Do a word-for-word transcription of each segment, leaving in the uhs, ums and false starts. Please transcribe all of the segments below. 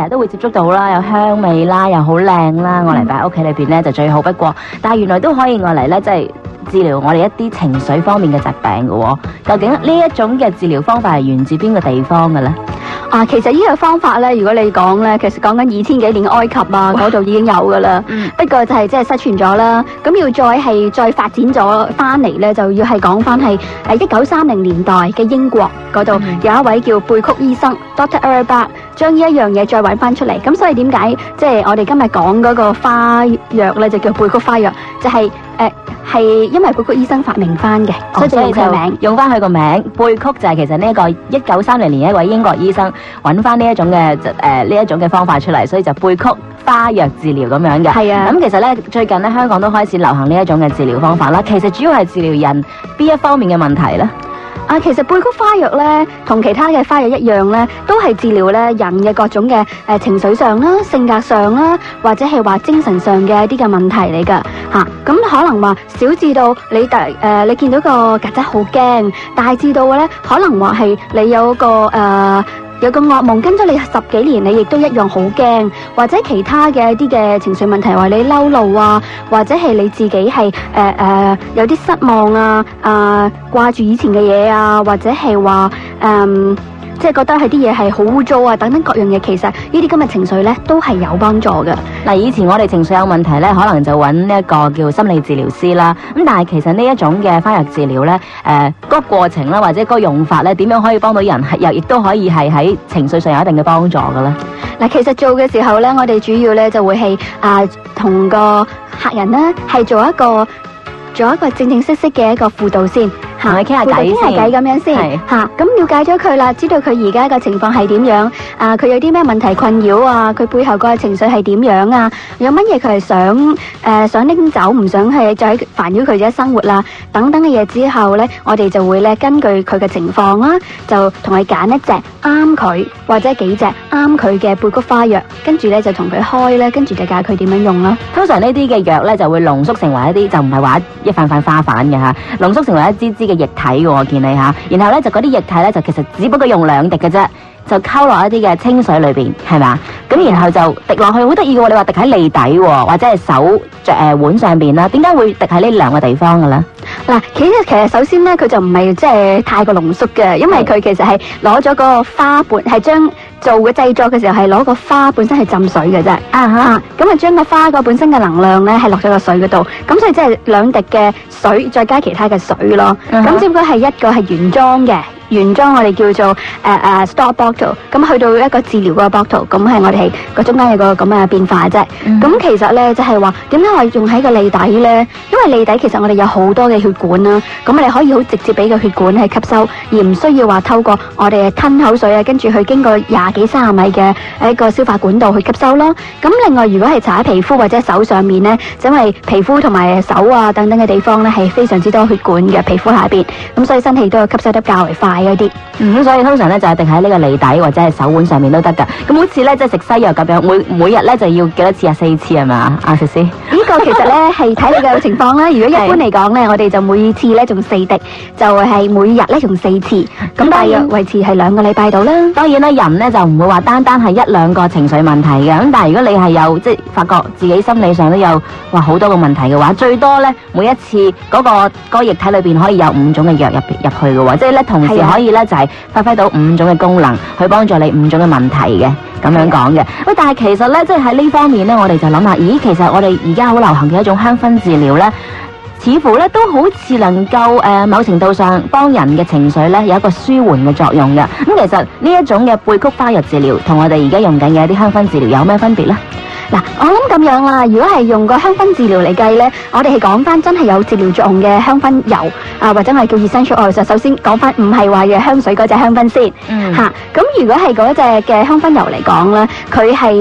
成日都會接觸到啦，有香味啦，又好靚啦，我嚟擺喺屋企裏邊咧就最好不過。但係原來都可以我嚟咧，即係治療我哋一啲情緒方面嘅疾病嘅喎。究竟呢一種嘅治療方法係源自邊個地方嘅咧？ 啊，其實呢個方法咧，如果你講咧，其實講緊二千幾年埃及啊嗰度已經有噶啦。嗯。不過就係即係失傳咗啦。咁要再係再發展咗翻嚟咧，就要係講翻係誒一九三零年代嘅英國嗰度、嗯、有一位叫貝曲醫生 Doctor Erlbach 將呢一樣嘢再揾翻出嚟。咁所以點解即係我哋今日講嗰個花藥咧，就叫貝曲花藥，就係、是、誒。呃係因為貝曲醫生發明翻嘅， 哦、所以就名用翻佢個名。貝曲就係其實呢一個一九三零年一位英國醫生揾翻呢一種嘅誒呢一種嘅方法出嚟，所以就貝曲花藥治療咁樣嘅。 係啊， 咁其實咧最近咧香港都開始流行呢一種嘅治療方法啦。其實主要係治療人邊一方面嘅問題咧？ 啊，其實貝曲花藥咧，同其他嘅花藥一樣咧，都係治療咧人嘅各種嘅誒、呃、情緒上啦、性格上啦，或者係話精神上嘅一啲嘅問題嚟噶吓。咁、啊、可能話小至到你第誒、呃、你見到個曱甴好驚，大至到咧可能話係你有個誒。呃有個噩夢跟咗你十幾年，你亦都一樣好驚，或者其他嘅一啲嘅情緒問題，話你嬲怒啊，或者係你自己係誒誒有啲失望啊，啊掛住以前嘅嘢啊，或者係話誒即係覺得係啲嘢係好污糟啊，等等各樣嘢，其實呢啲今日情緒咧都係有幫助嘅。 嗱，以前我哋情緒有問題咧，可能就揾呢一個叫心理治療師啦。咁但係其實呢一種嘅花藥治療咧，誒、呃，嗰個過程啦，或者嗰個用法咧，點樣可以幫到人，係又亦都可以係喺情緒上有一定嘅幫助嘅咧。 嗱，其實做嘅時候咧，我哋主要咧就會係啊同個客人咧係做一個做一個正正式式嘅一個輔導先。 同佢傾下偈先， 傾下偈咁樣先嚇。咁了解咗佢啦，知道佢而家嘅情況係點樣啊？佢有啲咩問題困擾啊？佢背後個情緒係點樣啊？有乜嘢佢係想誒、呃、想拎走，唔想係再煩擾佢嘅生活啦，等等嘅嘢之後咧，我哋就會咧根據佢嘅情況啦，就同佢揀一隻啱佢或者幾隻啱佢嘅貝曲花藥，跟住咧就同佢開咧，跟住就教佢點樣用啦。 通常呢啲嘅藥咧就會濃縮成為一啲，就唔係話一塊塊花瓣嘅嚇，濃縮成為一支支嘅液體嘅，我見你吓，然後咧就嗰啲液體咧就其實只不過用兩滴嘅啫，就溝落一啲嘅清水裏邊，係咪？咁然後就滴落去，好得意嘅喎！你話滴喺脷底或者係手着誒碗上邊啦，點解會滴喺呢兩個地方嘅咧？ 嗱，其實其實首先咧，佢就唔係即係太過濃縮嘅，因為佢其實係攞咗個花瓣，係將做嘅製作嘅時候係攞個花本身係浸水嘅啫。啊哈，咁啊將個花個本身嘅能量咧係落咗個水嗰度，咁所以即係兩滴嘅水再加其他嘅水咯。咁、uh huh. 只不過係一個係原裝嘅。原裝我哋叫做誒誒、uh, uh, store bottle， 咁去到一個治療個 bottle， 咁係我哋係個中間有個咁嘅變化啫。咁、mm hmm. 其實咧就係話點解我用喺個脷底咧？因為脷底其實我哋有好多嘅血管啦，咁我哋可以好直接俾個血管係吸收，而唔需要話透過我哋吞口水啊，跟住去經過廿幾三十米嘅一個消化管道去吸收咯。咁另外如果係搽喺皮膚或者手上面咧，因為皮膚同埋手啊等等嘅地方咧係非常之多血管嘅皮膚下邊，咁所以身體都要吸收得較為快。啲， 嗯，咁所以通常咧就係滴喺呢個脷底或者係手腕上面都得噶。咁好似咧即係食西藥咁樣，每每日咧就要幾多次啊？四次係嘛？阿石師， 呢個其實咧係睇你嘅情況啦。如果一般嚟講咧，我哋就每次咧用四滴，就係每日咧用四次，咁大約維持係兩個禮拜到啦。 當然咧，人咧就唔會話單單係一兩個情緒問題嘅。咁但係如果你係有即係發覺自己心理上都有哇好多個問題嘅話，最多咧每一次嗰個嗰個液體裏邊可以有五種嘅藥入入去嘅喎，即係咧同時可以咧就係發揮到五種嘅功能，去幫助你五種嘅問題嘅咁樣講嘅。喂，但係其實咧即係喺呢方面咧，我哋就諗下，咦，其實我哋而家好流行嘅一種香薰治療咧，似乎咧都好似能夠誒、呃、某程度上幫人嘅情緒咧有一個舒緩嘅作用嘅。咁其實呢一種嘅貝曲花藥治療同我哋而家用緊嘅一啲香薰治療有咩分別咧？ 嗱，我諗咁樣啦，如果係用個香薰治療嚟計咧，我哋係講翻真係有治療作用嘅香薰油啊，或者係叫 essential oil。就首先講翻唔係話嘅香水嗰隻香薰先，吓、嗯。咁、啊、如果係嗰隻嘅香薰油嚟講咧，佢係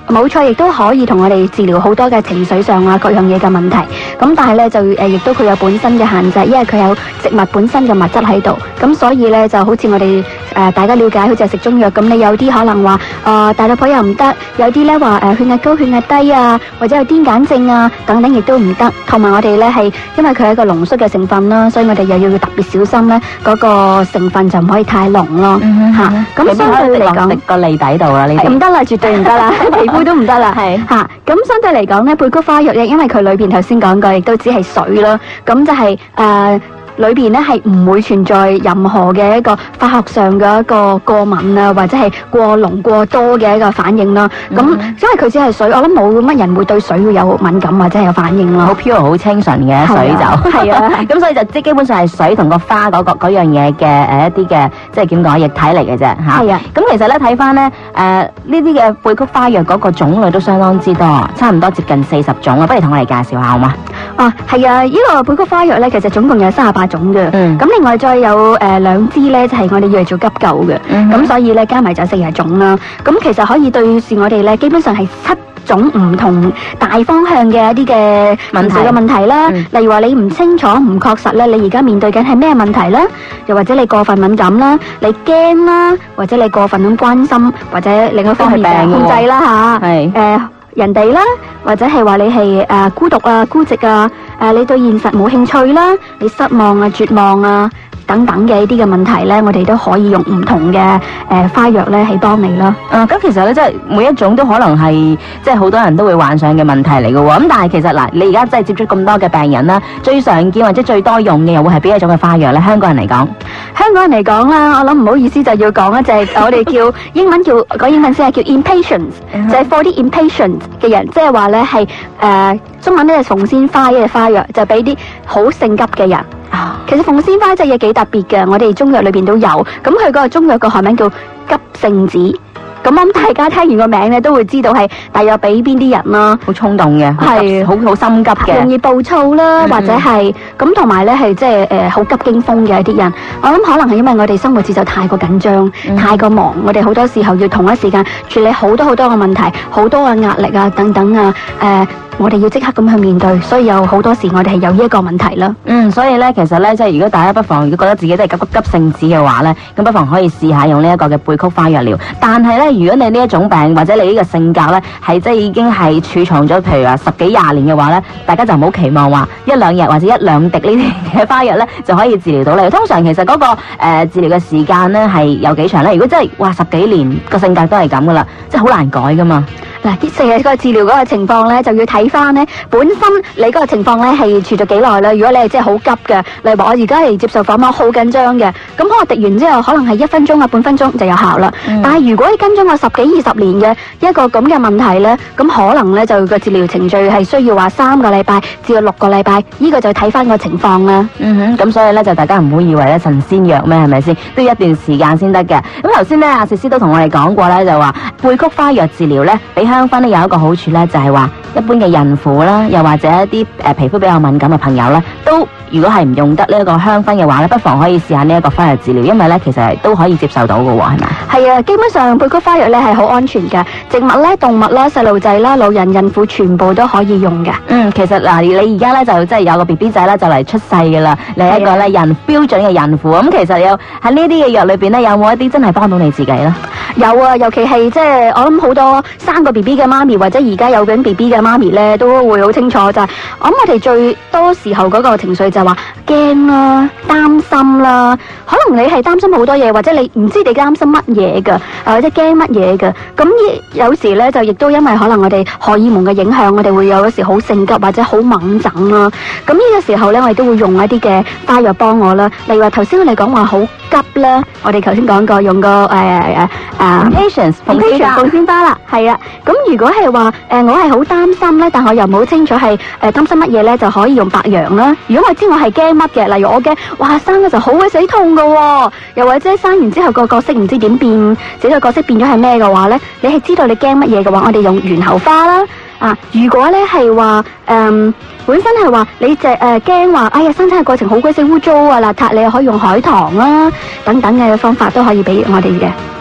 冇錯，亦都可以同我哋治療好多嘅情緒上啊各樣嘢嘅問題。咁但係咧就誒，亦都佢有本身嘅限制，因為佢有植物本身嘅物質喺度。咁所以咧就好似我哋誒、呃、大家了解，好似係食中藥咁，你有啲可能話誒、呃、大肚婆又唔得，有啲咧話誒血壓高、血壓低啊，或者有癲癇症啊等等，亦都唔得。同埋我哋咧係因為佢係一個濃縮嘅成分啦，所以我哋又要特別小心咧，嗰、那個成分就唔可以太濃咯嚇。咁相對嚟講， 滴個脷底度啦，呢啲唔得啦，絕對唔得啦，皮膚都唔得啦，係嚇。咁相對嚟講咧，貝菊花藥咧，因為佢裏邊頭先講過，亦都只係水啦，咁就係、是、誒。呃裏邊咧係唔會存在任何嘅一個化學上嘅一個過敏啊，或者係過濃過多嘅一個反應啦。咁、嗯、因為佢只係水，我諗冇乜人會對水會有敏感或者係有反應咯。 好 pure 好清純嘅水就係啊，咁所以就即基本上係水同個花嗰、嗰個嗰樣嘢嘅誒一啲嘅即係點講液體嚟嘅啫嚇。係啊，咁其實咧睇翻咧誒呢啲嘅貝菊花藥嗰個種類都相當之多，差唔多接近四十種啊。不如同我哋介紹下好嗎？ 啊，係啊，呢、這個貝菊花藥咧，其實總共有三十八種嘅。嗯。咁另外再有誒兩支咧，就係、是、我哋要嚟做急救嘅。咁、嗯、所以咧加埋就四十種啦。咁其實可以對視我哋咧，基本上係七種唔同大方向嘅一啲嘅問題嘅問題啦。嗯、例如話你唔清楚、唔確實咧，你而家面對緊係咩問題啦？又或者你過分敏感啦，你驚啦，或者你過分咁關心，或者另一方面嘅控制啦吓。係。誒、呃。人哋啦，或者係話你係誒、呃、孤獨啊、孤寂啊，誒、呃、你對現實冇興趣啦，你失望啊、絕望啊等等嘅呢啲嘅問題咧，我哋都可以用唔同嘅誒、呃、花藥咧去幫你啦。 啊，咁其實咧，即係每一種都可能係即係好多人都會患上嘅問題嚟嘅喎。咁但係其實嗱，你而家真係接觸咁多嘅病人啦，最常見或者最多用嘅又會係邊一種嘅花藥咧？香港人嚟講， 香港人嚟講啦，我諗唔好意思就要講一隻我哋叫英文叫講英文先係叫 impatience， 就係 for 啲 impatient 嘅人，即係話咧係誒中文咧係鳳仙花嘅花藥，就俾啲好性急嘅人。啊，其實鳳仙花隻嘢幾特別嘅，我哋中藥裏邊都有。咁佢嗰個中藥個學名叫急性子。咁我諗大家聽完個名咧，都會知道係大約俾邊啲人啦。好衝動嘅，係好好心急嘅，容易暴躁啦，嗯、或者係咁，同埋咧係即係誒好急驚風嘅一啲人。我諗可能係因為我哋生活節奏太過緊張、嗯、太過忙，我哋好多時候要同一時間處理好多好多嘅問題，好多嘅壓力啊等等啊，誒、呃。我哋要即刻咁去面對，所以有好多時我哋係有呢一個問題啦。嗯，所以咧，其實咧，即係如果大家不妨如果覺得自己都係急急急性子嘅話咧，咁不妨可以試下用呢一個嘅貝菊花藥療。但係咧，如果你呢一種病或者你呢個性格咧，係即係已經係儲藏咗，譬如話十幾廿年嘅話咧，大家就唔好期望話一兩日或者一兩滴呢啲嘅花藥咧就可以治療到你。通常其實嗰、那個誒、呃、治療嘅時間咧係有幾長咧？如果真係哇十幾年個性格都係咁噶啦，即係好難改噶嘛。嗱，啲成日個治療嗰個情況咧，就要睇翻咧本身你嗰個情況咧係持續幾耐啦。如果你係真係好急嘅，例如話我而家係接受訪問好緊張嘅，咁可能滴完之後可能係一分鐘啊半分鐘就有效啦。嗯、但係如果你跟咗我十幾二十年嘅一個咁嘅問題咧，咁可能咧就個治療程序係需要話三個禮拜至到六個禮拜，呢、呢個就睇翻個情況啦。嗯哼，咁所以咧就大家唔好以為咧神仙藥咩係咪先，都要一段時間先得嘅。咁頭先咧阿詩詩都同我哋講過咧，就話貝菊花藥治療咧比香薰咧有一個好處咧，就係話一般嘅孕婦啦，又或者一啲誒皮膚比較敏感嘅朋友咧，都如果係唔用得呢一個香薰嘅話咧，不妨可以試下呢一個花藥治療，因為咧其實係都可以接受到嘅喎，係咪？係啊，基本上貝菊花藥咧係好安全嘅，植物咧、動物啦、細路仔啦、老人、孕婦全部都可以用嘅。嗯，其實嗱，你而家咧就即係有個 B B 仔咧就嚟出世嘅啦，你係一個咧孕標準嘅孕婦，咁其實有喺呢啲嘅藥裏邊咧，有冇一啲真係幫到你自己咧？有啊，尤其係即係我諗好多生個 B B 嘅媽咪或者而家有緊 B B 嘅媽咪咧，都會好清楚就係、是，我諗我哋最多時候嗰個情緒就係話驚啦、擔心啦，可能你係擔心好多嘢，或者你唔知你擔心乜嘢噶，或者驚乜嘢噶，咁有時咧就亦都因為可能我哋荷爾蒙嘅影響，我哋會有時好性急或者好猛整啦，咁呢個時候咧我哋都會用一啲嘅花藥幫我啦，例如話頭先我哋講話好急啦，我哋頭先講過用個誒誒誒 patience 鳳仙花啦，係啊，咁如果係話誒我係好擔心咧，但我又冇清楚係誒擔心乜嘢咧，就可以用白楊啦。如果我知我係驚乜嘅，例如我驚哇生嘅就好鬼死痛噶、哦，又或者生完之後個角色唔知點變，自己個角色變咗係咩嘅話咧，你係知道你驚乜嘢嘅話，我哋用猿猴花啦。啊，如果咧係話誒本身係話你隻誒驚話，哎呀生產嘅過程好鬼死污糟啊邋遢，你又可以用海棠啦等等嘅方法都可以俾我哋嘅。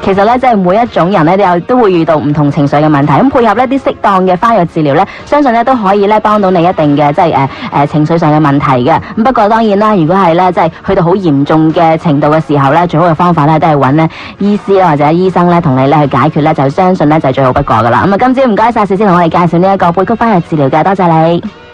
其實咧，即係每一種人咧都有都會遇到唔同情緒嘅問題，咁配合呢啲適當嘅花藥治療咧，相信咧都可以咧幫到你一定嘅即係誒誒情緒上嘅問題嘅。咁不過當然啦，如果係咧即係去到好嚴重嘅程度嘅時候咧，最好嘅方法咧都係揾咧醫師啦或者醫生咧同你咧去解決咧，就相信咧就係最好不過噶啦。咁啊，今朝唔該晒，事先同我哋介紹呢一個貝曲花藥治療嘅，多謝你。